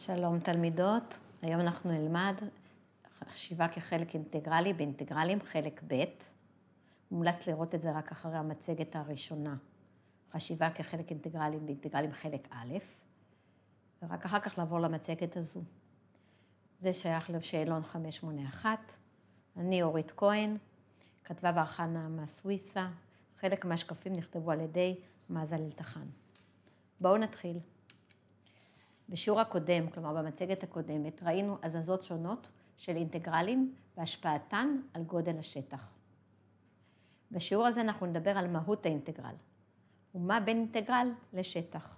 שלום תלמידות, היום אנחנו נלמד חשיבה כחלק אינטגרלי באינטגרלים חלק ב'. מומלץ לראות את זה רק אחרי המצגת הראשונה. חשיבה כחלק אינטגרלי באינטגרלים חלק א', ורק אחר כך לעבור למצגת הזו. זה שייך לשאלון 581. אני אורית כהן, כתבה וערכה נעמה סוויסה, חלק מהשקפים נכתבו על ידי מזל אלתחן. בואו נתחיל. בשיעור הקודם, כלומר במצגת הקודמת, ראינו הזזות שונות של אינטגרלים והשפעתן על גודל השטח. בשיעור הזה אנחנו נדבר על מהות האינטגרל, ומה בין אינטגרל לשטח.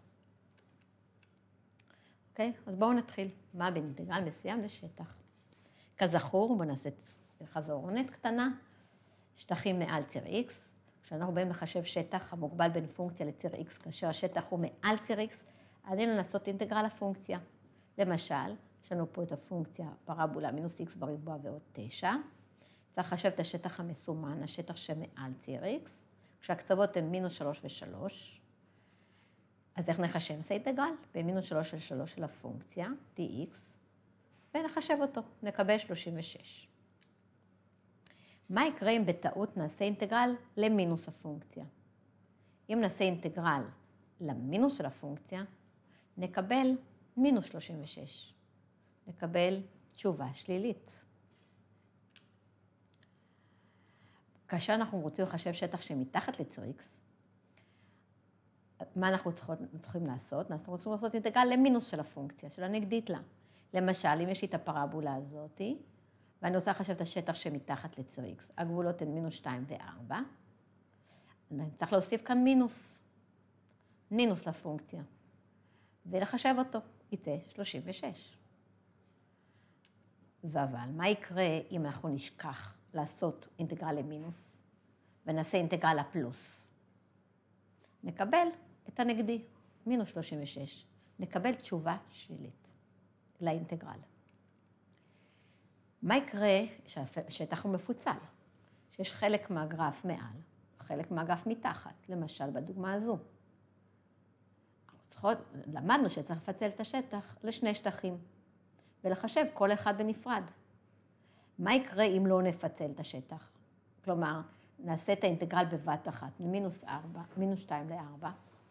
אוקיי? אז בואו נתחיל. מה בין אינטגרל מסוים לשטח. כזכור, בואו נעשה חזרונת קטנה, שטחים מעל ציר x. כשאנחנו באים לחשב שטח המוגבל בין פונקציה לציר x, כאשר השטח הוא מעל ציר x, עלינו לעשות אינטגרל לפונקציה. למשל, יש לנו פה את הפונקציה פרבולה מינוס x בריבוע ועוד 9. צריך לחשב את השטח המסומן, השטח שמעל ציר x, כשהקצוות הן מינוס 3 ו-3. אז איך נחשב? נעשה אינטגרל במינוס 3 של 3 של הפונקציה, dx, ונחשב אותו, נקבל 36. מה יקרה אם בטעות נעשה אינטגרל למינוס הפונקציה? אם נעשה אינטגרל למינוס של הפונקציה, נקבל מינוס 36. נקבל תשובה שלילית. כאשר אנחנו רוצים לחשב שטח שמתחת לציר x, מה אנחנו צריכים לעשות? אנחנו רוצים לעשות אינטגרל למינוס של הפונקציה, של הנגדית לה. למשל, אם יש לי את הפרבולה הזאת, ואני רוצה לחשב את השטח שמתחת לציר x, הגבולות הן מינוס 2 ו-4, אני צריך להוסיף כאן מינוס לפונקציה, ולחשב אותו, יצא 36. אבל מה יקרה אם אנחנו נשכח לעשות אינטגרל למינוס, ונעשה אינטגרל לפלוס? נקבל את הנגדי, מינוס 36. נקבל תשובה שלילית לאינטגרל. מה יקרה שהשטח הוא מפוצל? שיש חלק מהגרף מעל, חלק מהגרף מתחת, למשל בדוגמה הזו. למדנו שצריך לפצל את השטח לשני שטחים, ולחשב כל אחד בנפרד. מה יקרה אם לא נפצל את השטח? כלומר, נעשה את האינטגרל בבת אחת, מינוס 2 ל-4.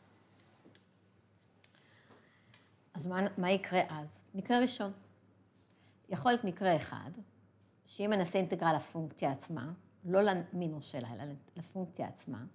אז מה יקרה אז? מקרה ראשון. יכול להיות מקרה אחד, שאם נעשה אינטגרל לפונקציה עצמה, לא למינוס שלה, אלא לפונקציה עצמה,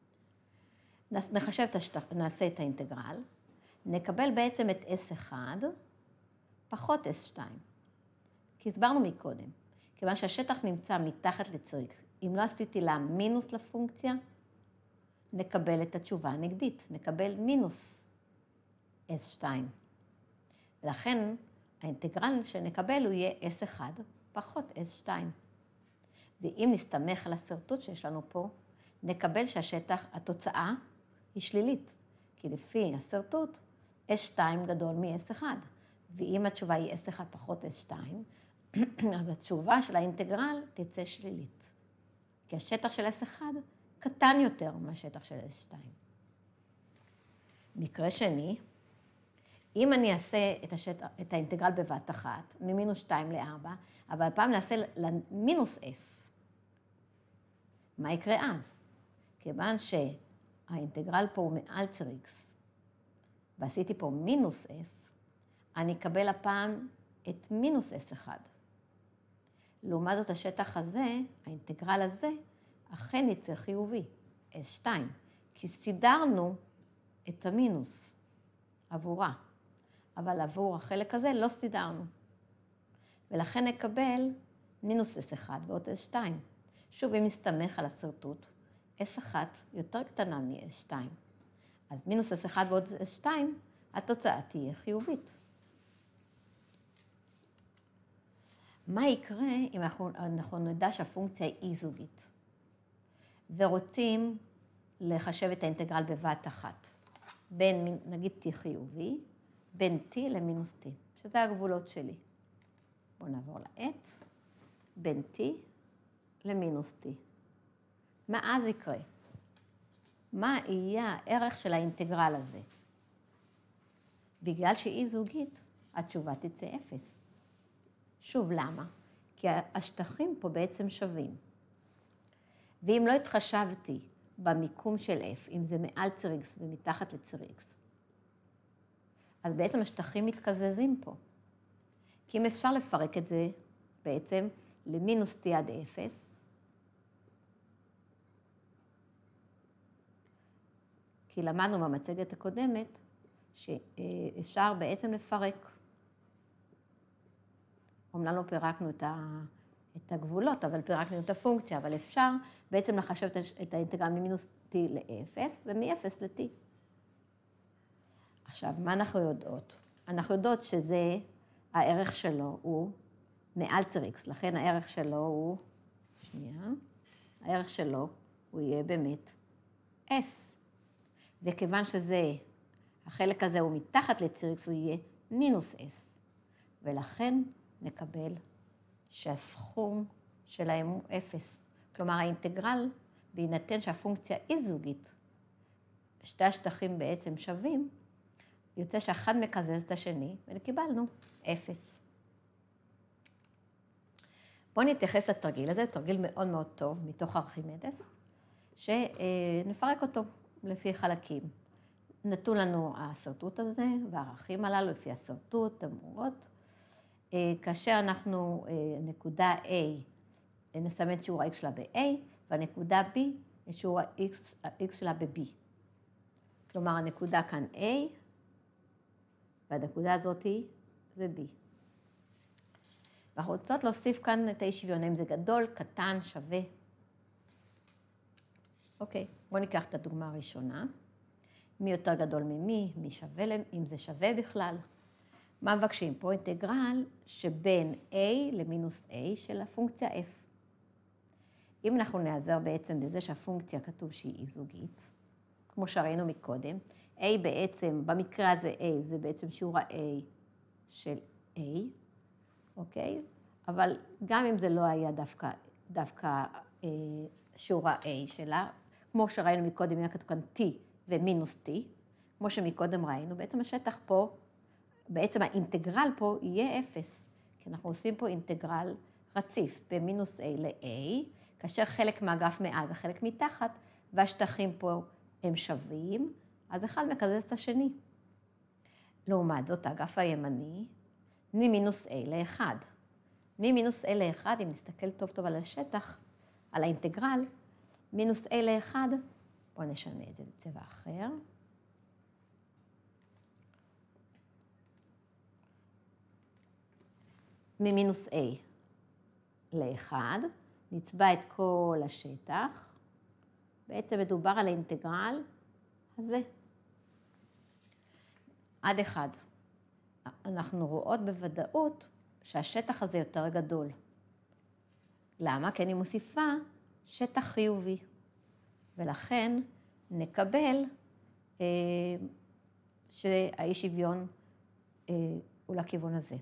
נעשה את האינטגרל, נקבל בעצם את S1 פחות S2. כי הסברנו מקודם, כיוון שהשטח נמצא מתחת לציר x, אם לא עשיתי לה מינוס לפונקציה, נקבל את התשובה הנגדית, נקבל מינוס S2. ולכן האינטגרל שנקבל הוא יהיה S1 פחות S2. ואם נסתמך על השרטוט שיש לנו פה, נקבל שהשטח, התוצאה היא שלילית. כי לפי השרטוט, S2 גדול מ-S1. ואם התשובה היא S1 פחות S2, אז התשובה של האינטגרל תצא שלילית. כי השטח של S1 קטן יותר מהשטח של S2. מקרה שני, אם אני אעשה את האינטגרל בבת אחת, ממינוס 2 ל-4, אבל פעם נעשה למינוס f, מה יקרה אז? כיוון שהאינטגרל פה הוא מעל ציר x, ועשיתי פה מינוס f, אני אקבל הפעם את מינוס s1. לעומת זאת השטח הזה, האינטגרל הזה, אכן יצא חיובי, s2, כי סידרנו את המינוס עבורה. אבל עבור החלק הזה לא סידרנו. ולכן נקבל מינוס S1 ועוד S2. שוב, אם נסתמך על השרטוט, S1 יותר קטנה מ-S2. אז מינוס S1 ועוד S2, התוצאה תהיה חיובית. מה יקרה אם אנחנו נדע שהפונקציה היא אי-זוגית, ורוצים לחשב את האינטגרל בבת אחת, בין נגיד t חיובי, בין t למינוס t, שזה הגבולות שלי. בואו נעבור לעט, בין t למינוס t. מה אז יקרה? מה יהיה הערך של האינטגרל הזה? בגלל שהיא זוגית, התשובה תצא 0. שוב, למה? כי השטחים פה בעצם שווים. ואם לא התחשבתי במיקום של F, אם זה מעל ציר X ומתחת לציר X, אז בעצם השטחים מתקזזים פה. כי אם אפשר לפרק את זה בעצם למינוס T עד 0, כי למדנו במצגת הקודמת שאפשר בעצם לפרק. אומנם לא פירקנו את הגבולות, אבל פירקנו את הפונקציה, אבל אפשר בעצם לחשב את האינטגרל ממינוס T ל-0 ומ-0 ל-T. עכשיו, מה אנחנו יודעות? אנחנו יודעות שזה, הערך שלו הוא מעל ציר X, לכן הערך שלו הוא, הערך שלו הוא יהיה באמת S. וכיוון שזה, החלק הזה הוא מתחת לציר X, הוא יהיה מינוס S. ולכן נקבל שהסכום שלהם הוא 0. כלומר, האינטגרל, בהינתן שהפונקציה היא זוגית, שתי השטחים בעצם שווים, יוצא שאחד מקזז את השני, וקיבלנו 0. בואו נתייחס לתרגיל הזה, תרגיל מאוד מאוד טוב מתוך ארכימדס, שנפרק אותו לפי חלקים. נתנו לנו השרטוט הזה, והערכים הללו לפי השרטוט, אמורות. כאשר אנחנו, נקודה A, נסמן את שיעור ה-X שלה ב-A, והנקודה B, את שיעור ה-X שלה ב-B. כלומר, הנקודה כאן A, והנקודה הזאת זה B. ואנחנו רוצות להוסיף כאן את האי-שוויון, אם זה גדול, קטן, שווה. אוקיי, בואו ניקח את הדוגמה הראשונה. מי יותר גדול ממי, מי שווה להם, אם זה שווה בכלל. מה מבקשים? פה אינטגרל שבין A למינוס A של הפונקציה F. אם אנחנו נעזר בעצם בזה שהפונקציה כתוב שהיא אי-זוגית, כמו שראינו מקודם, A בעצם, במקרה הזה A זה בעצם שיעור ה-A של A, אוקיי? אבל גם אם זה לא היה דווקא שיעור ה-A שלה, כמו שראינו מקודם, היה כתוב כאן T ומינוס T, כמו שמקודם ראינו, בעצם השטח פה, בעצם האינטגרל פה יהיה 0, כי אנחנו עושים פה אינטגרל רציף במינוס A ל-A, כאשר חלק מהגרף מעל וחלק מתחת, והשטחים פה הם שווים, אז אחד מקזז את השני. לעומת זאת, הגרף הימני, ממינוס A ל-1. ממינוס A ל-1, אם נסתכל טוב טוב על השטח, על האינטגרל, מינוס A ל-1, בואו נשנה את זה בצבע אחר. ממינוס A ל-1, נצבע את כל השטח, בעצם מדובר על האינטגרל הזה. עד 1. אנחנו רואות בוודאות שהשטח הזה יותר גדול. למה? כי אני מוסיפה שטח חיובי. ולכן נקבל שהאי שוויון הוא לכיוון הזה.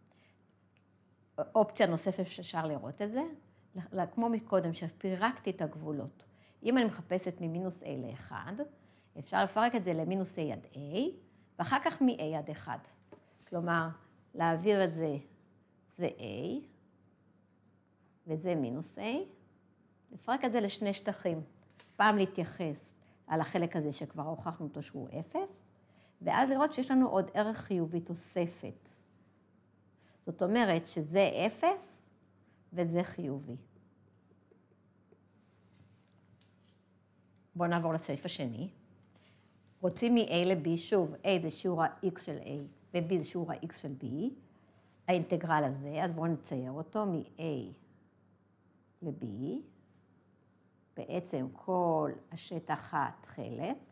אופציה נוספת שאפשר לראות את זה, כמו מקודם שפירקתי את הגבולות. אם אני מחפשת ממינוס A ל-1, אפשר לפרק את זה למינוס A עד A, ואחר כך מ-A עד 1. כלומר, להעביר את זה, זה A, וזה מינוס A, לפרק את זה לשני שטחים. פעם להתייחס על החלק הזה שכבר הוכחנו אותו שהוא 0, ואז לראות שיש לנו עוד ערך חיובי תוספת. זאת אומרת שזה 0 וזה חיובי. בואו נעבור לסעיף השני. רוצים מ-A ל-B, שוב, A זה שיעור ה-X של A, ו-B זה שיעור ה-X של B, האינטגרל הזה, אז בואו נצייר אותו מ-A ל-B, בעצם כל השטח התכלת.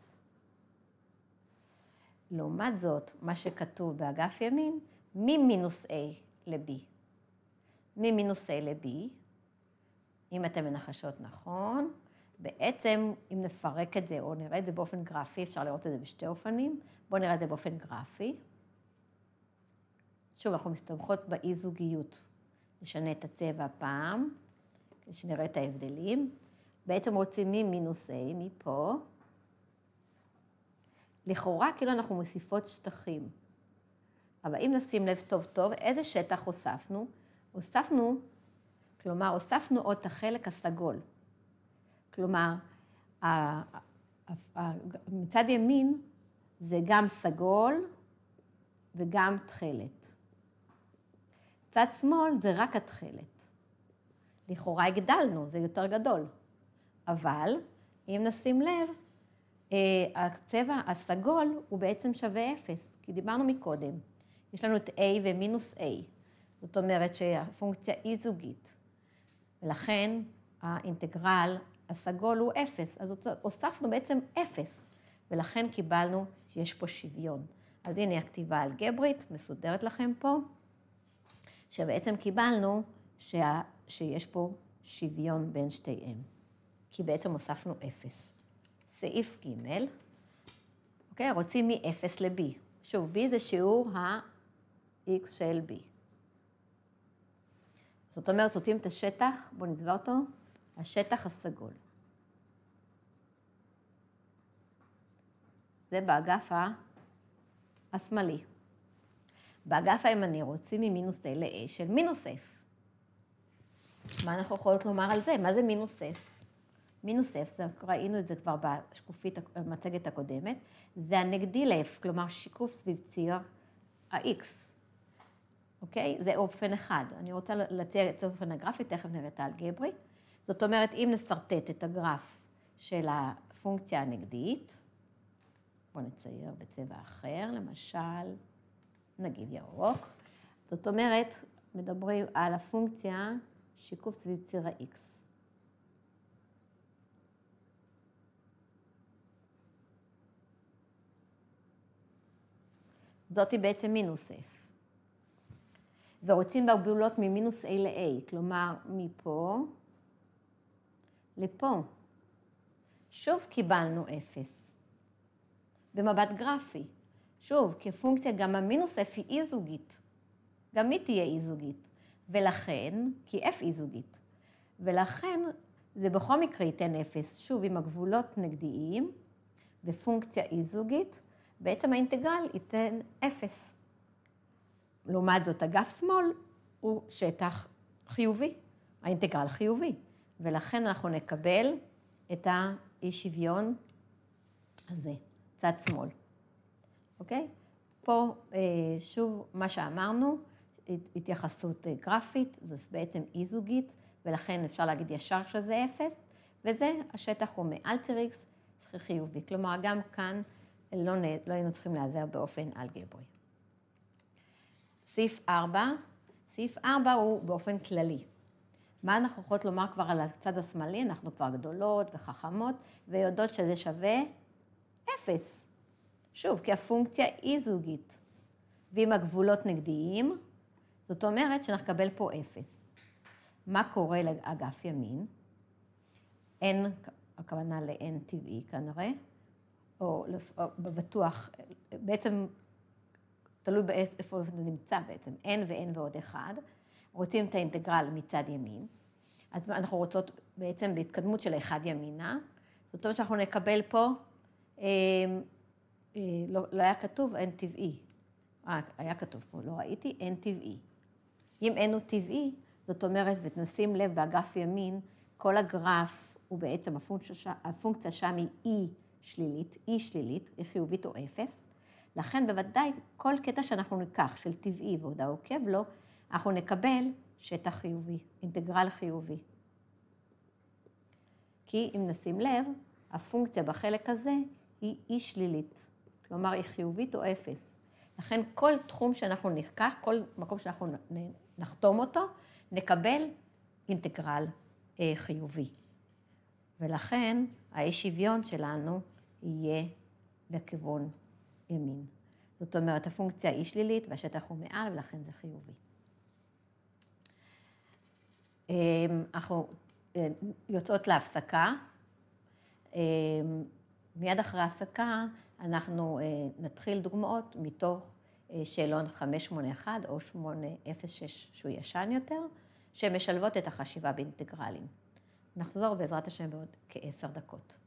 לעומת זאת, מה שכתוב באגף ימין, ממינוס A ל-B. ממינוס A ל-B, אם אתם מנחשות נכון, בעצם אם נפרק את זה או נראה את זה באופן גרפי, אפשר לראות את זה בשתי אופנים, בואו נראה את זה באופן גרפי. שוב, אנחנו מסתמכות באי-זוגיות. נשנה את הצבע פעם, כדי שנראה את ההבדלים. בעצם רוצים ממינוס A, מפה. לכאורה כאילו אנחנו מוסיפות שטחים. אבל אם נשים לב טוב טוב, איזה שטח הוספנו? הוספנו עוד את החלק הסגול. כלומר, מצד ימין זה גם סגול וגם תכלת. צד שמאל זה רק התכלת. לכאורה הגדלנו, זה יותר גדול. אבל אם נשים לב, הצבע הסגול הוא בעצם שווה 0, כי דיברנו מקודם. יש לנו את A ומינוס A. זאת אומרת שהפונקציה היא זוגית. ולכן האינטגרל הסגול הוא 0, אז הוספנו בעצם 0, ולכן קיבלנו שיש פה שוויון. אז הנה הכתיבה אלגברית, מסודרת לכם פה, שבעצם קיבלנו שיש פה שוויון בין שתיהם, כי בעצם הוספנו 0. סעיף ג', אוקיי, רוצים מ-0 ל-b. שוב, b זה שיעור ה-x של b. זאת אומרת, רוצים את השטח, בואו נצבע אותו, השטח הסגול. זה באגף השמאלי. באגף הימני רוצים ממינוס a ל-a של מינוס f. מה אנחנו יכולות לומר על זה? מה זה מינוס f? מינוס f, ראינו את זה כבר בשקופית המצגת הקודמת, זה הנגדי ל-f, כלומר שיקוף סביב ציר ה-x. אוקיי? זה אופן אחד. אני רוצה להציע את האופן הגרפי, תכף נראה את האלגברי. זאת אומרת, אם נסרטט את הגרף של הפונקציה הנגדית, בואו נצייר בצבע אחר, למשל, נגיד ירוק. זאת אומרת, מדברים על הפונקציה שיקוף סביב ציר ה-x. זאת היא בעצם מינוס f. ורוצים בגבולות ממינוס a ל-a, כלומר מפה לפה. שוב קיבלנו 0. במבט גרפי. שוב, כפונקציה גם המינוס f היא אי-זוגית. גם היא תהיה אי-זוגית. ולכן, כי f אי-זוגית. ולכן זה בכל מקרה ייתן 0. שוב, עם הגבולות נגדיים ופונקציה אי-זוגית, בעצם האינטגרל ייתן 0. לעומת זאת, אגף שמאל הוא שטח חיובי, האינטגרל חיובי, ולכן אנחנו נקבל את האי שוויון הזה, צד שמאל. אוקיי? פה שוב מה שאמרנו, התייחסות גרפית, זו בעצם אי זוגית, ולכן אפשר להגיד ישר שזה 0, וזה השטח הוא מעל ציר x חיובי, כלומר גם כאן לא היינו צריכים להיעזר באופן אלגברי. סעיף 4, סעיף 4 הוא באופן כללי. מה אנחנו יכולות לומר כבר על הצד השמאלי? אנחנו כבר גדולות וחכמות, ויודעות שזה שווה 0. שוב, כי הפונקציה היא זוגית. ועם הגבולות נגדיים, זאת אומרת שאנחנו נקבל פה 0. מה קורה לאגף ימין? n, הכוונה ל-n טבעי כנראה, או בטוח, בעצם תלוי איפה זה נמצא בעצם, n ו-n ועוד 1, רוצים את האינטגרל מצד ימין, אז אנחנו רוצות בעצם בהתקדמות של 1 ימינה, זאת אומרת שאנחנו נקבל פה, לא היה כתוב n טבעי, היה כתוב פה, לא ראיתי, n טבעי. אם n הוא טבעי, זאת אומרת, ותנשים לב באגף ימין, כל הגרף הוא בעצם, הפונקציה שם היא אי שלילית, היא חיובית או 0, לכן בוודאי כל קטע שאנחנו ניקח של טבעי ועוד העוקב לו, אנחנו נקבל שטח חיובי, אינטגרל חיובי. כי אם נשים לב, הפונקציה בחלק הזה היא אי שלילית, כלומר היא חיובית או 0. לכן כל תחום שאנחנו ניקח, כל מקום שאנחנו נחתום אותו, נקבל אינטגרל חיובי. ולכן האי שוויון שלנו יהיה לכיוון ימין. זאת אומרת, הפונקציה היא שלילית והשטח הוא מעל, ולכן זה חיובי. אנחנו יוצאות להפסקה. מיד אחרי ההפסקה אנחנו נתחיל דוגמאות מתוך שאלון 581 או 806 שהוא ישן יותר, שמשלבות את החשיבה באינטגרלים. נחזור בעזרת השם בעוד כ10 דקות.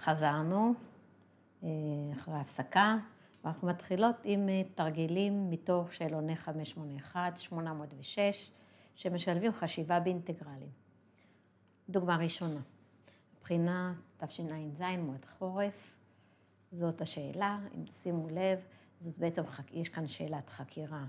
חזרנו אחרי ההפסקה, ואנחנו מתחילות עם תרגילים מתוך שאלוני 581, 806, שמשלבים חשיבה באינטגרלים. דוגמה ראשונה, בחינה תשע"ז, מועד חורף, זאת השאלה, אם תשימו לב, זאת בעצם, יש כאן שאלת חקירה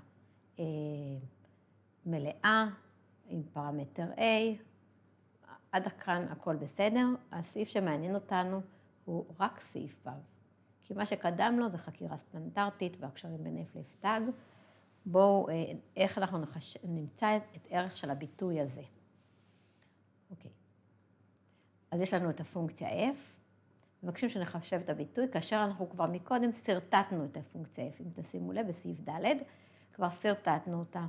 מלאה, עם פרמטר A, עד כאן הכל בסדר. הסעיף שמעניין אותנו הוא רק סעיף ו', כי מה שקדם לו זה חקירה סטנדרטית והקשרים בין F ל-F'. בואו, איך אנחנו נמצא את ערך של הביטוי הזה. אוקיי. אז יש לנו את הפונקציה F, מבקשים שנחשב את הביטוי, כאשר אנחנו כבר מקודם סרטטנו את הפונקציה F. אם תשימו לב, בסעיף ד' כבר סרטטנו אותה.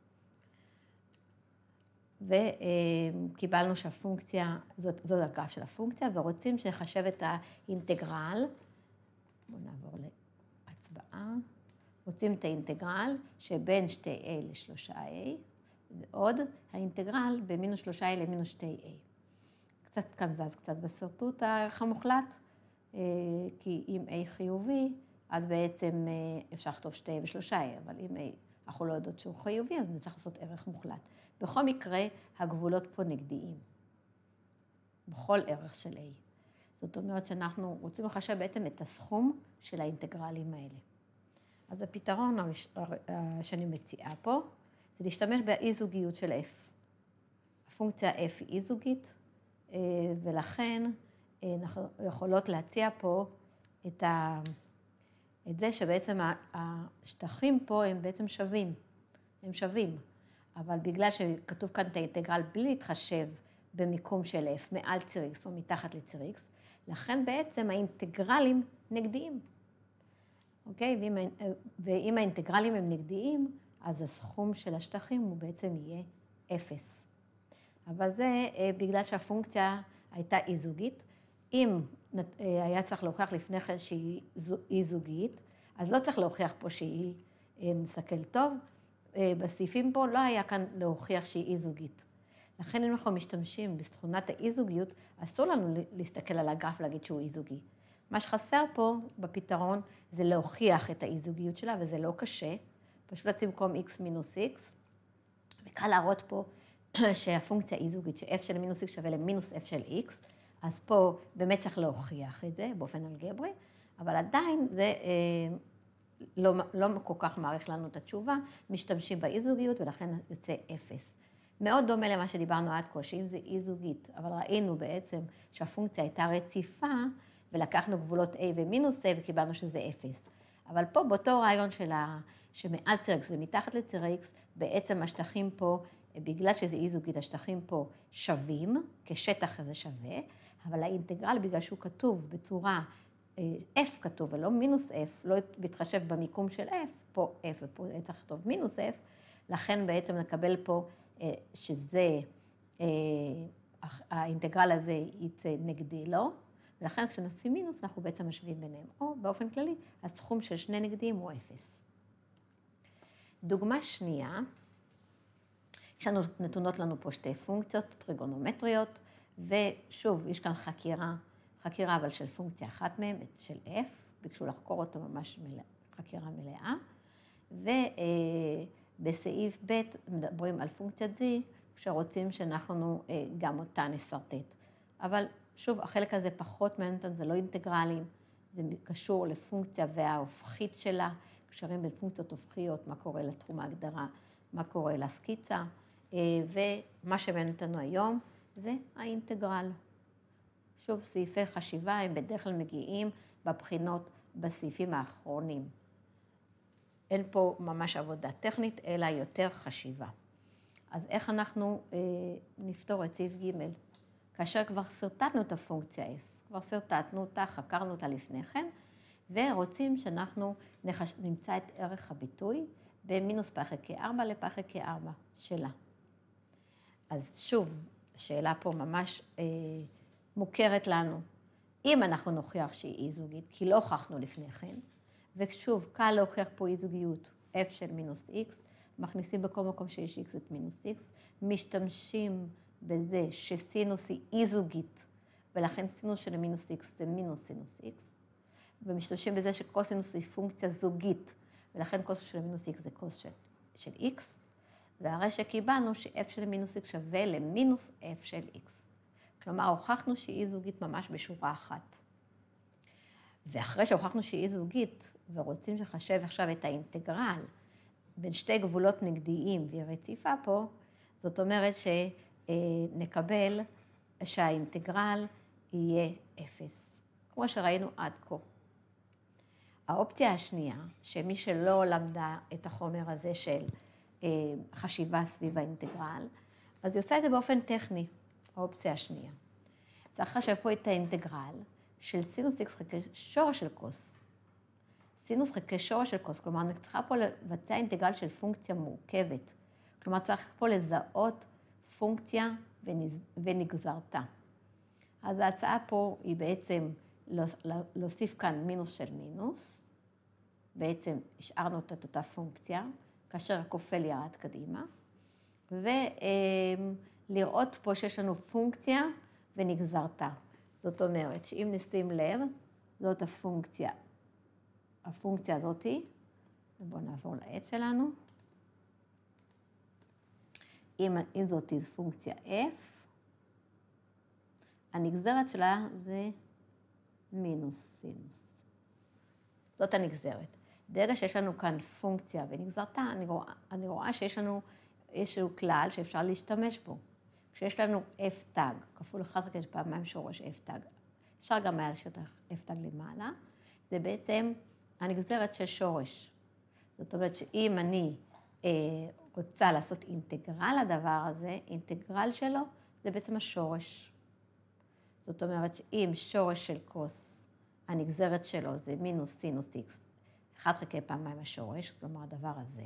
וקיבלנו שהפונקציה, זאת הגרף של הפונקציה, ורוצים שנחשב את האינטגרל. בואו נעבור להצבעה. רוצים את האינטגרל שבין 2a ל-3a, ועוד האינטגרל במינוס 3a למינוס 2a. קצת כאן זז קצת בסרטוט הערך המוחלט, כי אם a חיובי, אז בעצם אפשר לכתוב 2a ו-3a, אבל אם a אנחנו לא יודעות שהוא חיובי, אז נצטרך לעשות ערך מוחלט. בכל מקרה, הגבולות פה נגדיים, בכל ערך של a. זאת אומרת שאנחנו רוצים לחשב בעצם את הסכום של האינטגרלים האלה. אז הפתרון שאני מציעה פה, זה להשתמש באי-זוגיות של f. הפונקציה f היא אי-זוגית, ולכן אנחנו יכולות להציע פה את זה שבעצם השטחים פה הם בעצם שווים, הם שווים. אבל בגלל שכתוב כאן את האינטגרל בלי להתחשב במיקום של f, מעל ציר x או מתחת לציר x, לכן בעצם האינטגרלים נגדיים. אוקיי? ואם האינטגרלים הם נגדיים, אז הסכום של השטחים הוא בעצם יהיה 0. אבל זה בגלל שהפונקציה הייתה אי-זוגית. אם היה צריך להוכיח לפני כן שהיא אי-זוגית, אז לא צריך להוכיח פה שהיא, נסתכל טוב, בסעיפים פה לא היה כאן להוכיח שהיא אי-זוגית. לכן אם אנחנו משתמשים בתכונת האי-זוגיות, אסור לנו להסתכל על הגרף ולהגיד שהוא אי-זוגי. מה שחסר פה בפתרון זה להוכיח את האי-זוגיות שלה, וזה לא קשה. פשוט לשים במקום x מינוס x, וקל להראות פה שהפונקציה אי-זוגית, ש-f של מינוס x שווה למינוס f של x, אז פה באמת צריך להוכיח את זה באופן אלגברי, אבל עדיין זה לא כל כך מעריך לנו את התשובה, משתמשים באי-זוגיות ולכן יוצא 0. מאוד דומה למה שדיברנו עד כה, שאם זה אי-זוגית, אבל ראינו בעצם שהפונקציה הייתה רציפה, ולקחנו גבולות a ומינוס a וקיבלנו שזה 0. אבל פה באותו רעיון שמעל ציר x ומתחת לציר x, בעצם השטחים פה, בגלל שזה אי-זוגית, השטחים פה שווים, כשטח הזה שווה, אבל האינטגרל בגלל שהוא כתוב בצורה f כתוב ולא מינוס f, לא מתחשב במיקום של f, פה f ופה צריך לכתוב מינוס f, לכן בעצם נקבל פה שזה, האינטגרל הזה יצא נגדי לו, ולכן כשנעשים מינוס אנחנו בעצם משווים ביניהם, או באופן כללי, הסכום של שני נגדיים הוא 0. דוגמה שנייה, נתונות לנו פה שתי פונקציות טריגונומטריות, ושוב, יש כאן חקירה אבל של פונקציה אחת מהן, של f, ביקשו לחקור אותו ממש חקירה מלאה, ובסעיף ב' מדברים על פונקציית z, כשרוצים שאנחנו גם אותה נסרטט. אבל שוב, החלק הזה פחות מעניין אותנו, זה לא אינטגרלים, זה קשור לפונקציה וההופכית שלה, קשרים בין פונקציות הופכיות, מה קורה לתחום ההגדרה, מה קורה לסקיצה, ומה שמעניין אותנו היום זה האינטגרל. שוב, סעיפי חשיבה הם בדרך כלל מגיעים בבחינות בסעיפים האחרונים. אין פה ממש עבודה טכנית, אלא יותר חשיבה. אז איך אנחנו נפתור את סעיף ג'? כאשר כבר סרטטנו את הפונקציה f, כבר סרטטנו אותה, חקרנו אותה לפני כן, ורוצים שאנחנו נמצא את ערך הביטוי במינוס פאי חלקי 4 לפאי חלקי 4 שלה. אז שוב, השאלה פה ממש מוכרת לנו. אם אנחנו נוכיח שהיא אי-זוגית, כי לא הוכחנו לפני כן, ושוב, קל להוכיח פה אי-זוגיות f של מינוס x, מכניסים בכל מקום שיש x את מינוס x, משתמשים בזה שסינוס היא אי-זוגית ולכן סינוס של מינוס x זה מינוס סינוס x, ומשתמשים בזה שקוסינוס היא פונקציה זוגית, ולכן קוסינוס של מינוס x זה קוס של x, והרי שקיבלנו ש-f של מינוס x שווה למינוס f של x. כלומר, הוכחנו שהיא זוגית ממש בשורה אחת. ואחרי שהוכחנו שהיא זוגית, ורוצים שחשב עכשיו את האינטגרל בין שתי גבולות נגדיים והיא רציפה פה, זאת אומרת שנקבל שהאינטגרל יהיה 0, כמו שראינו עד כה. האופציה השנייה, שמי שלא למדה את החומר הזה של חשיבה סביב האינטגרל, אז היא עושה את זה באופן טכני, האופציה השנייה. צריך לחשב פה את האינטגרל של סינוס x חלקי שורש של קוס. סינוס חלקי שורש של קוס, כלומר, אני צריכה פה לבצע אינטגרל של פונקציה מורכבת. כלומר, צריך פה לזהות פונקציה ונגזרתה. אז ההצעה פה היא בעצם להוסיף כאן מינוס של מינוס. בעצם השארנו את אותה פונקציה, כאשר הכופל ירד קדימה. ולראות פה שיש לנו פונקציה ונגזרתה. זאת אומרת שאם נשים לב, זאת הפונקציה הזאתי, בואו נעבור לעט שלנו. אם זאת פונקציה f, הנגזרת שלה זה מינוס סינוס. זאת הנגזרת. ברגע שיש לנו כאן פונקציה ונגזרתה, אני רואה שיש לנו איזשהו כלל שאפשר להשתמש בו. כשיש לנו f תג, כפול 1 חלקי פעמיים שורש f תג, אפשר גם להשאיר את f תג למעלה, זה בעצם הנגזרת של שורש. זאת אומרת שאם אני רוצה לעשות אינטגרל לדבר הזה, אינטגרל שלו זה בעצם השורש. זאת אומרת שאם שורש של קוס, הנגזרת שלו זה מינוס סינוס x, 1 חלקי פעמיים השורש, כלומר הדבר הזה,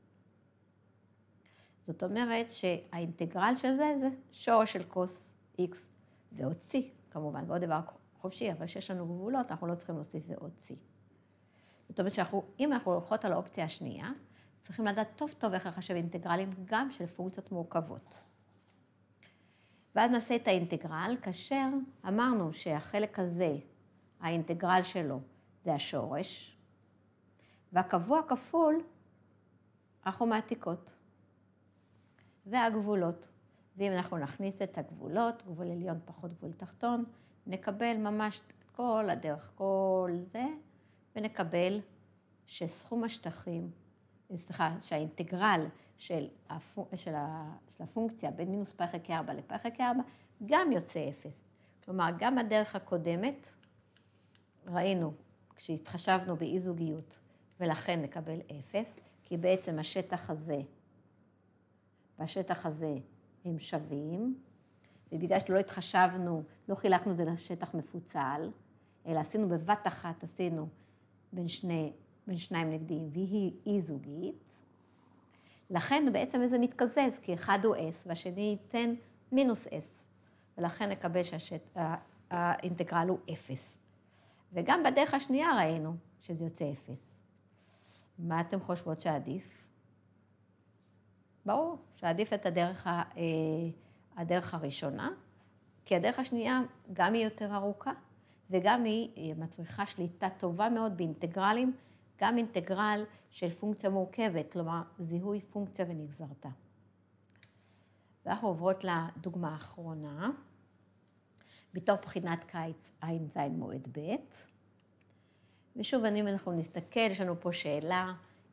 זאת אומרת שהאינטגרל של זה שורש של קוס x ועוד c, כמובן, ועוד דבר חופשי, אבל שיש לנו גבולות, אנחנו לא צריכים להוסיף ועוד c. זאת אומרת שאם אנחנו הולכות על האופציה השנייה, צריכים לדעת טוב טוב איך לחשב אינטגרלים גם של פונקציות מורכבות. ואז נעשה את האינטגרל, כאשר אמרנו שהחלק הזה, האינטגרל שלו, זה השורש, והקבוע כפול, אנחנו מעתיקות. והגבולות. ואם אנחנו נכניס את הגבולות, גבול עליון פחות גבול תחתון, נקבל ממש את כל הדרך, כל זה, ונקבל שסכום השטחים, שהאינטגרל של הפונקציה בין מינוס פאי חלקי 4 לפאי חלקי 4, גם יוצא 0. כלומר, גם הדרך הקודמת, ראינו, כשהתחשבנו באי זוגיות, ולכן נקבל 0, כי בעצם השטח הזה, והשטח הזה הם שווים, ובגלל שלא התחשבנו, לא חילקנו את זה לשטח מפוצל, אלא עשינו בבת אחת, עשינו בין שניים נגדיים, והיא אי זוגית. לכן בעצם זה מתקזז, כי אחד הוא s, והשני ייתן מינוס s, ולכן נקבל שהאינטגרל הוא 0. וגם בדרך השנייה ראינו שזה יוצא 0. מה אתם חושבות שעדיף? ברור, שעדיף את הדרך הראשונה, כי הדרך השנייה גם היא יותר ארוכה, וגם היא מצריכה שליטה טובה מאוד באינטגרלים, גם אינטגרל של פונקציה מורכבת, כלומר זיהוי פונקציה ונגזרתה. ואנחנו עוברות לדוגמה האחרונה, בתור בחינת קיץ ע"ז מועד ב'. ושוב, אם אנחנו נסתכל, יש לנו פה שאלה,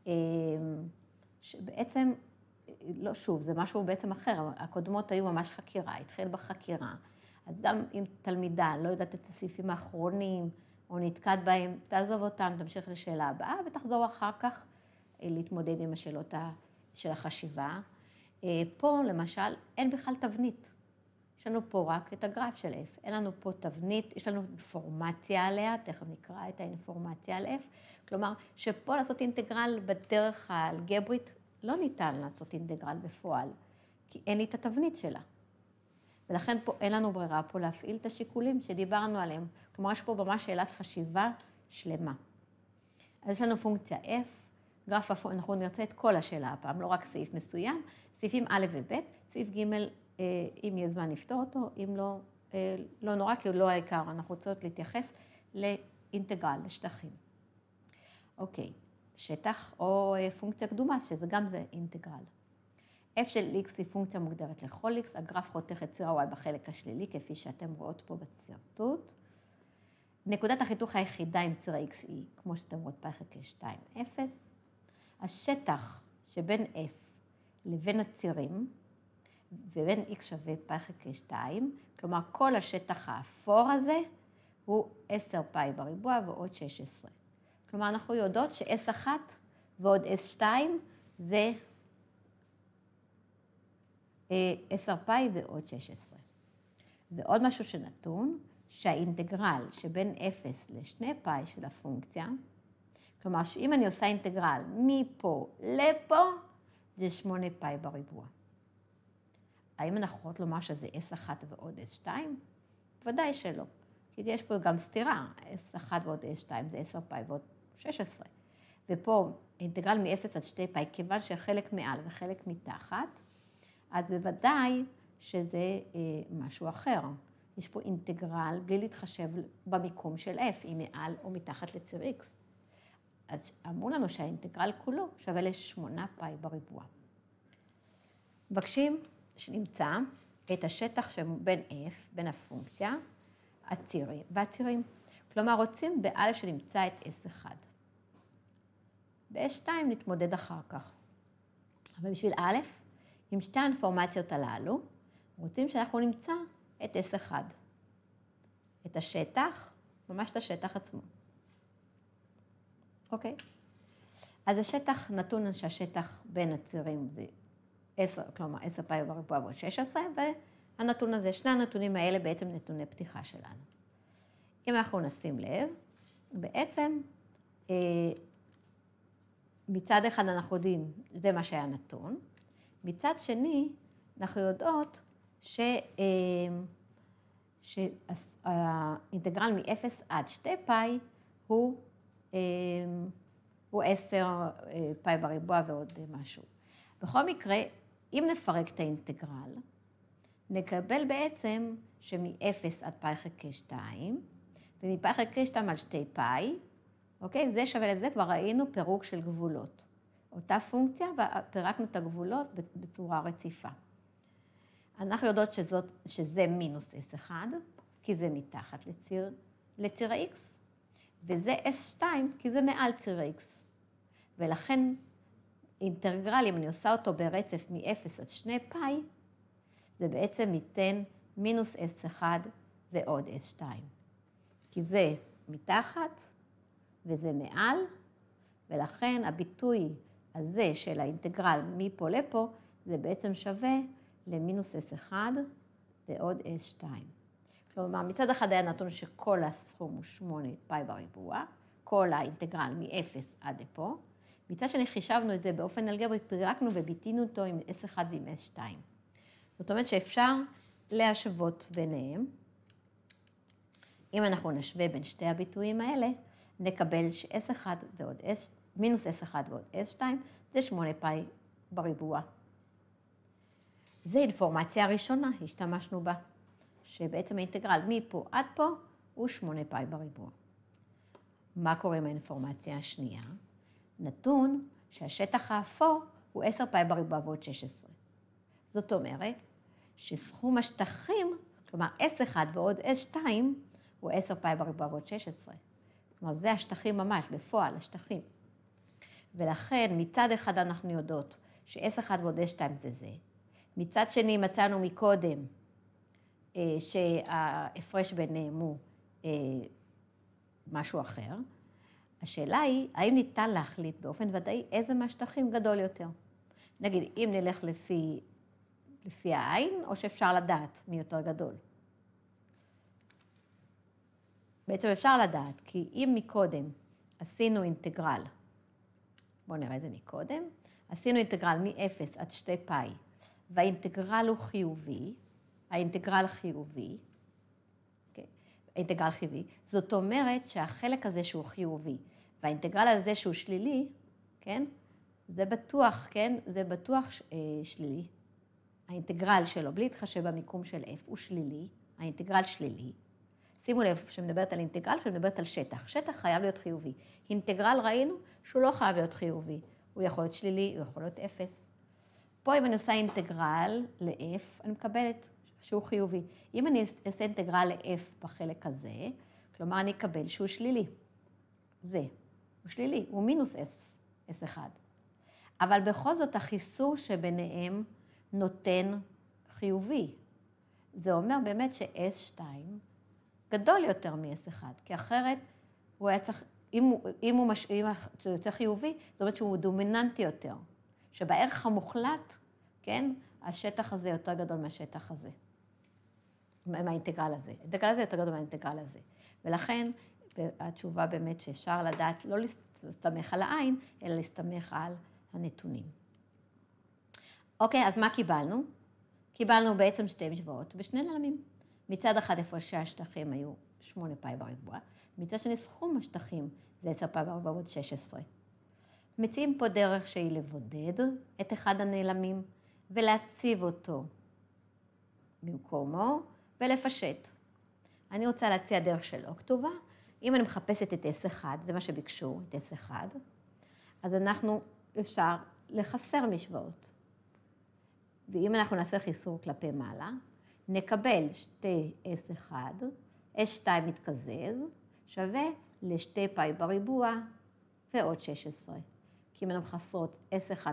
שבעצם, לא שוב, זה משהו בעצם אחר, הקודמות היו ממש חקירה, התחיל בחקירה. אז גם אם תלמידה לא יודעת את הסעיפים האחרונים, או נתקעת בהם, תעזוב אותם, תמשיך לשאלה הבאה, ותחזור אחר כך להתמודד עם השאלות של החשיבה. פה, למשל, אין בכלל תבנית. יש לנו פה רק את הגרף של F, אין לנו פה תבנית, יש לנו אינפורמציה עליה, תכף נקרא את האינפורמציה על F, כלומר, שפה לעשות אינטגרל בדרך האלגברית, לא ניתן לעשות אינטגרל בפועל, כי אין לי את התבנית שלה. ולכן פה אין לנו ברירה פה להפעיל את השיקולים שדיברנו עליהם. כלומר, יש פה ממש שאלת חשיבה שלמה. אז יש לנו פונקציה F, גרף, אנחנו נרצה את כל השאלה הפעם, לא רק סעיף מסוים, סעיפים א' וב', סעיף ג', אם יהיה זמן נפתור אותו, אם לא, לא נורא, כי הוא לא העיקר, אנחנו רוצות להתייחס לאינטגרל, לשטחים. אוקיי, שטח או פונקציה קדומה, שזה גם זה אינטגרל. f של x היא פונקציה מוגדרת לכל x, הגרף חותך את ציר ה-y בחלק השלילי, כפי שאתם רואות פה בסרטוט. נקודת החיתוך היחידה עם ציר ה-x היא, כמו שאתם רואות, פאי חלקי 2, 0. השטח שבין f לבין הצירים, ובין x שווה פאי חלקי 2, כלומר כל השטח האפור הזה הוא 10 פאי בריבוע ועוד 16. כלומר אנחנו יודעות ש-s1 ועוד s2 זה 10 פאי ועוד 16. ועוד משהו שנתון, שהאינטגרל שבין 0 ל-2 פאי של הפונקציה, כלומר שאם אני עושה אינטגרל מפה לפה, זה 8 פאי בריבוע. האם אנחנו יכולות לומר שזה S1 ועוד S2? ודאי שלא, כי יש פה גם סתירה, S1 ועוד S2 זה 10 פאי ועוד 16. ופה אינטגרל מ-0 עד 2 פאי, כיוון שחלק מעל וחלק מתחת, אז בוודאי שזה משהו אחר. יש פה אינטגרל בלי להתחשב במיקום של F, אם מעל או מתחת לציר X. אז אמרו לנו שהאינטגרל כולו שווה ל8 פאי בריבוע. מבקשים שנמצא את השטח שבין F, בין הפונקציה, והצירים. כלומר, רוצים באלף שנמצא את S1. ב-S2 נתמודד אחר כך. אבל בשביל א', עם שתי האינפורמציות הללו, רוצים שאנחנו נמצא את S1. את השטח, ממש את השטח עצמו. אוקיי? אז השטח נתון שהשטח בין הצירים זה 10, כלומר 10 פאי בריבוע ועוד 16, והנתון הזה, שני הנתונים האלה בעצם נתוני פתיחה שלנו. אם אנחנו נשים לב, בעצם מצד אחד אנחנו יודעים, זה מה שהיה נתון, מצד שני אנחנו יודעות שהאינטגרל מ-0 עד 2 פאי הוא 10 פאי בריבוע ועוד משהו. בכל מקרה, אם נפרק את האינטגרל, נקבל בעצם שמ-0 עד פאי חלקי 2, ומפאי חלקי 2 עד 2 פאי, אוקיי? זה שווה לזה, כבר ראינו פירוק של גבולות. אותה פונקציה, פירקנו את הגבולות בצורה רציפה. אנחנו יודעות שזה מינוס S1, כי זה מתחת לציר ה-X, וזה S2, כי זה מעל ציר ה-X. ולכן אינטגרל, אם אני עושה אותו ברצף מ-0 עד 2 פאי, זה בעצם ייתן מינוס S1 ועוד S2. כי זה מתחת וזה מעל, ולכן הביטוי הזה של האינטגרל מפה לפה, זה בעצם שווה למינוס S1 ועוד S2. כלומר, מצד אחד היה נתון שכל הסכום הוא 8 פאי בריבוע, כל האינטגרל מ-0 עד לפה. מצד שני חישבנו את זה באופן אלגברי, פירקנו וביטינו אותו עם S1 ועם S2. זאת אומרת שאפשר להשוות ביניהם. אם אנחנו נשווה בין שתי הביטויים האלה, נקבל ש-S1 ועוד מינוס S1 ועוד S2 זה 8 פאי בריבוע. זו אינפורמציה הראשונה, השתמשנו בה, שבעצם האינטגרל מפה עד פה הוא 8 פאי בריבוע. מה קורה עם האינפורמציה השנייה? נתון שהשטח האפור הוא 10 פאי בריבוע ועוד 16. זאת אומרת שסכום השטחים, כלומר S1 ועוד S2, הוא 10 פאי בריבוע ועוד 16. כלומר, זה השטחים ממש, בפועל, השטחים. ולכן, מצד אחד אנחנו יודעות ש-S1 ועוד S2 זה זה. מצד שני, מצאנו מקודם שההפרש ביניהם הוא משהו אחר. השאלה היא, האם ניתן להחליט באופן ודאי איזה מהשטחים גדול יותר? נגיד, אם נלך לפי העין, או שאפשר לדעת מי יותר גדול? בעצם אפשר לדעת, כי אם מקודם עשינו אינטגרל, בואו נראה את זה מקודם, עשינו אינטגרל מ-0 עד 2 פאי, והאינטגרל הוא חיובי, האינטגרל חיובי, האינטגרל חיובי, זאת אומרת שהחלק הזה שהוא חיובי, והאינטגרל הזה שהוא שלילי, כן? זה בטוח, כן? זה בטוח שלילי. האינטגרל שלו, בלי להתחשב במיקום של f, הוא שלילי, האינטגרל שלילי. שימו לב שמדברת על אינטגרל שמדברת על שטח. שטח חייב להיות חיובי. אינטגרל ראינו שהוא לא חייב להיות חיובי. הוא יכול להיות שלילי, הוא יכול להיות 0. פה אם אני עושה אינטגרל ל-f, אני מקבלת שהוא חיובי. אם אני אעשה אינטגרל ל-f בחלק הזה, כלומר אני אקבל שהוא שלילי. זה, הוא שלילי, הוא מינוס s1. אבל בכל זאת החיסור שביניהם נותן חיובי. זה אומר באמת ש-s2 גדול יותר מ-s1, כי אחרת הוא היה צריך, אם הוא יוצא חיובי, זאת אומרת שהוא דומיננטי יותר. שבערך המוחלט, כן, השטח הזה יותר גדול מהשטח הזה. מהאינטגרל הזה. האינטגרל הזה יותר גדול מהאינטגרל הזה. ולכן התשובה באמת שאפשר לדעת לא להסתמך על העין, אלא להסתמך על הנתונים. אוקיי, אז מה קיבלנו? קיבלנו בעצם שתי משוואות בשני נעלמים. מצד אחד הפרשי השטחים היו 8 פאי בריבוע, מצד שני סכום השטחים זה 10 פאי בריבוע ועוד 16. מציעים פה דרך שהיא לבודד את אחד הנעלמים ולהציב אותו במקומו ולפשט. אני רוצה להציע דרך שלא כתובה. אם אני מחפשת את S1, זה מה שביקשו, את S1, אז אנחנו אפשר לחסר משוואות. ואם אנחנו נעשה חיסור כלפי מעלה, נקבל שתי S1, S2 מתקזז, שווה לשתי פאי בריבוע ועוד 16. כי אם אנחנו חסרות S1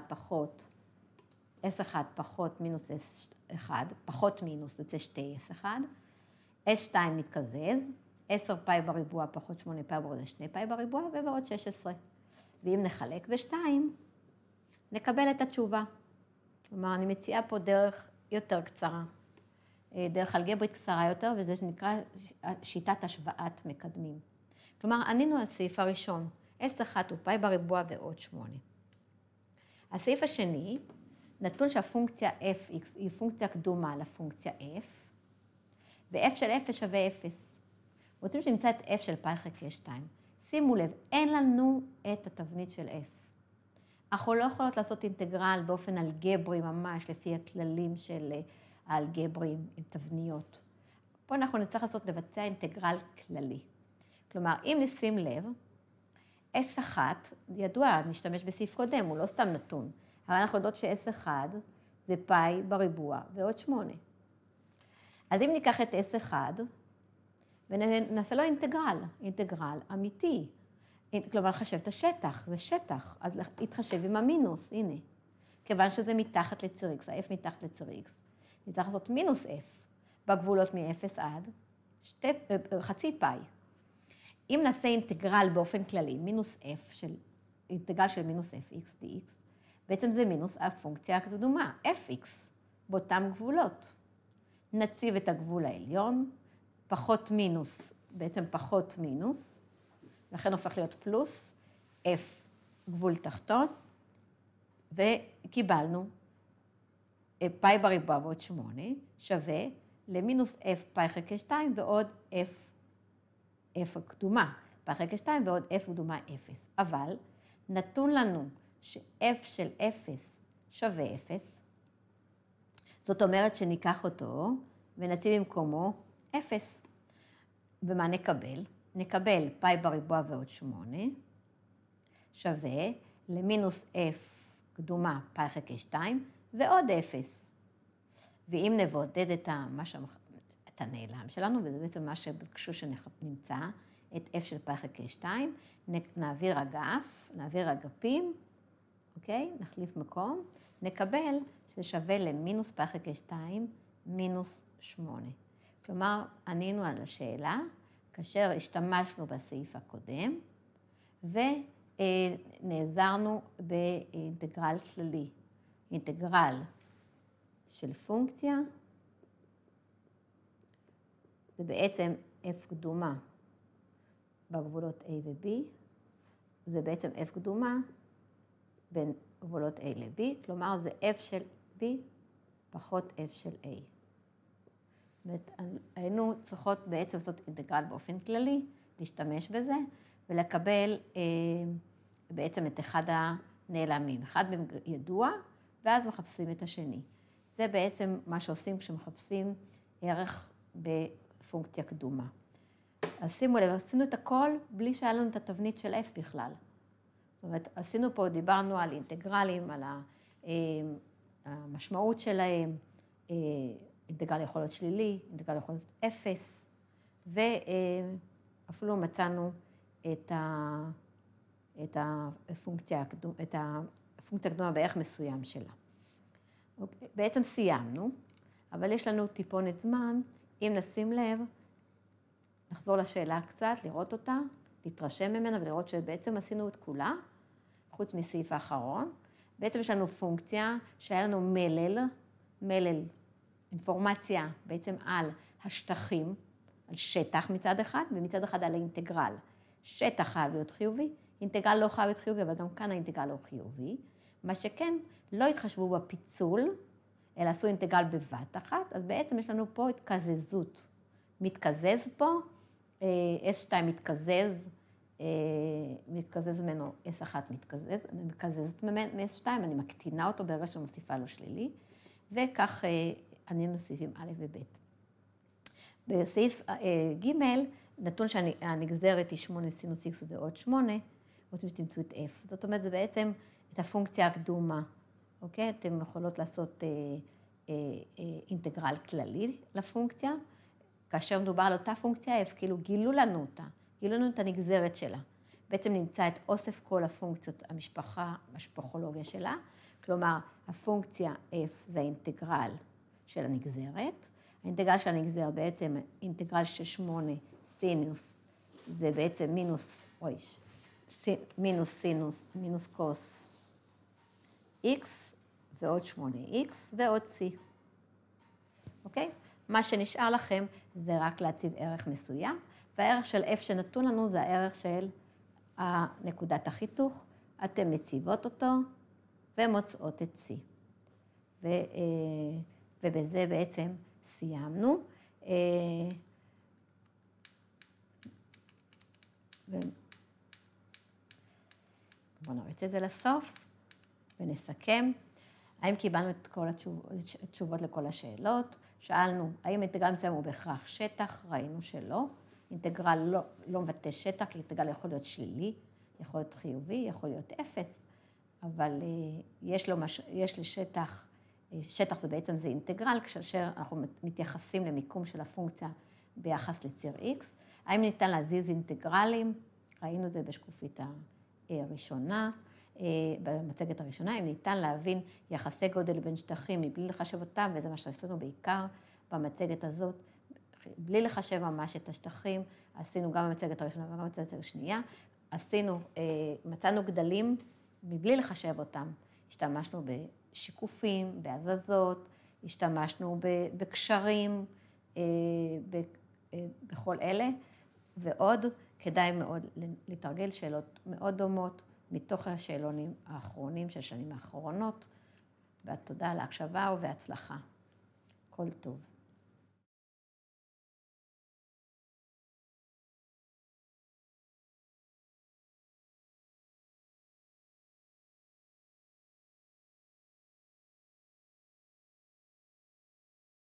פחות מינוס S1, פחות מינוס, יוצא שתי S1, S2 מתקזז, 10 פאי בריבוע פחות 8 פאי בריבוע זה 2 פאי בריבוע ועוד 16. ואם נחלק ב-2, נקבל את התשובה. כלומר, אני מציעה פה דרך יותר קצרה, דרך אלגברית קצרה יותר, וזה שנקרא שיטת השוואת מקדמים. כלומר, ענינו על הסעיף הראשון, S1 הוא פאי בריבוע ועוד 8. הסעיף השני, נתון שהפונקציה fx היא פונקציה קדומה לפונקציה f, ו-f של 0 שווה 0. רוצים שנמצא את f של פאי חלקי 2. שימו לב, אין לנו את התבנית של f. אנחנו לא יכולות לעשות אינטגרל באופן אלגברי ממש, לפי הכללים של האלגברים עם תבניות. פה אנחנו נצטרך לבצע אינטגרל כללי. כלומר, אם נשים לב, S1, ידוע, נשתמש בסעיף קודם, הוא לא סתם נתון. הרי אנחנו יודעות ש-S1 זה פאי בריבוע ועוד 8. אז אם ניקח את S1 ונעשה לו אינטגרל אמיתי, כלומר, חשב את השטח, זה שטח, אז התחשב עם המינוס, הנה. כיוון שזה מתחת לציר X, ה-F מתחת לציר X, נצטרך לעשות מינוס F בגבולות מ-0 עד חצי פאי. אם נעשה אינטגרל באופן כללי, מינוס F אינטגרל של מינוס Fx dx, בעצם זה מינוס הפונקציה הקדומה, Fx, באותם גבולות. נציב את הגבול העליון, פחות מינוס, בעצם פחות מינוס, לכן הופך להיות פלוס, F גבול תחתון, וקיבלנו פאי בריבוע ועוד 8 שווה למינוס F פאי חלקי 2 ועוד F קדומה, פאי חלקי 2 ועוד F קדומה 0. אבל נתון לנו ש-F של 0 שווה 0, זאת אומרת שניקח אותו ונציב במקומו 0. ומה נקבל? נקבל פאי בריבוע ועוד 8 שווה למינוס F קדומה פאי חלקי 2 ועוד 0. ואם נבודד את הנעלם שלנו, וזה בעצם מה שביקשו שנמצא, את F של פאי חלקי 2, נעביר אגפים, אוקיי? נחליף מקום, נקבל ששווה למינוס פאי חלקי 2 מינוס 8. כלומר, ענינו על השאלה, כאשר השתמשנו בסעיף הקודם, ונעזרנו באינטגרל כללי. אינטגרל של פונקציה, זה בעצם F קדומה בגבולות A ו-B, זה בעצם F קדומה בין גבולות A ל-B, כלומר זה F של B פחות F של A. היינו צריכות בעצם לעשות אינטגרל באופן כללי, להשתמש בזה, ולקבל בעצם את אחד הנעלמים. אחד מהם ידוע, ואז מחפשים את השני. זה בעצם מה שעושים כשמחפשים ערך בפונקציה קדומה. אז שימו לב, עשינו את הכל בלי שהיה לנו את התבנית של f בכלל. זאת אומרת, עשינו פה, דיברנו על אינטגרלים, על המשמעות שלהם, אינטגרל יכול להיות שלילי, אינטגרל יכול להיות 0, ואפילו מצאנו את הפונקציה הקדומה בערך מסוים שלה. בעצם סיימנו, אבל יש לנו טיפונת זמן, אם נשים לב, נחזור לשאלה קצת, לראות אותה, להתרשם ממנה ולראות שבעצם עשינו את כולה, חוץ מסעיף האחרון. בעצם יש לנו פונקציה שהיה לנו מלל, אינפורמציה בעצם על השטחים, על שטח מצד אחד, ומצד אחד על האינטגרל. שטח חייב להיות חיובי, אינטגרל לא חייב להיות חיובי, אבל גם כאן האינטגרל לא חיובי. מה שכן, לא התחשבו בפיצול, אלא עשו אינטגרל בבת אחת, אז בעצם יש לנו פה התקזזות. מתקזז פה, S2 מתקזז ממנו, S1 מתקזזת מ-S2, אני מקטינה אותו ברגע שמוסיפה לו שלילי, וכך ענינו סעיפים א' וב'. בסעיף ג' נתון שהנגזרת היא 8 סינוס X ועוד 8, רוצים שתמצאו את F. זאת אומרת, זה בעצם את הפונקציה הקדומה, אוקיי? אתם יכולות לעשות אינטגרל כללי לפונקציה, כאשר מדובר על אותה פונקציה F, כאילו גילו לנו אותה, גילו לנו את הנגזרת שלה. בעצם נמצא את אוסף כל הפונקציות, המשפחולוגיה שלה, כלומר, הפונקציה F זה האינטגרל של הנגזרת. האינטגרל של הנגזרת בעצם אינטגרל של 8 סינוס, זה בעצם מינוס קוס X ועוד 8X ועוד C. אוקיי? מה שנשאר לכם זה רק להציב ערך מסוים, והערך של F שנתון לנו זה הערך של נקודת החיתוך, אתם מציבות אותו ומוצאות את C. ובזה בעצם סיימנו. בואו נריץ את זה לסוף ונסכם. האם קיבלנו את כל התשובות לכל השאלות? שאלנו, האם אינטגרל מסוים הוא בהכרח שטח? ראינו שלא. אינטגרל לא מבטא שטח, כי אינטגרל יכול להיות שלילי, יכול להיות חיובי, יכול להיות 0, אבל יש לשטח, שטח זה בעצם זה אינטגרל, כאשר אנחנו מתייחסים למיקום של הפונקציה ביחס לציר X. האם ניתן להזיז אינטגרלים? ראינו את זה בשקופית הראשונה, במצגת הראשונה, אם ניתן להבין יחסי גודל בין שטחים מבלי לחשב אותם, וזה מה שעשינו בעיקר במצגת הזאת, בלי לחשב ממש את השטחים, עשינו גם במצגת הראשונה וגם במצגת השנייה, מצאנו גדלים מבלי לחשב אותם, השתמשנו בשיקופים, בהזזות, השתמשנו בקשרים, בכל אלה, ועוד כדאי מאוד לתרגל שאלות מאוד דומות, מתוך השאלונים האחרונים של השנים האחרונות, ותודה על ההקשבה ובהצלחה. כל טוב.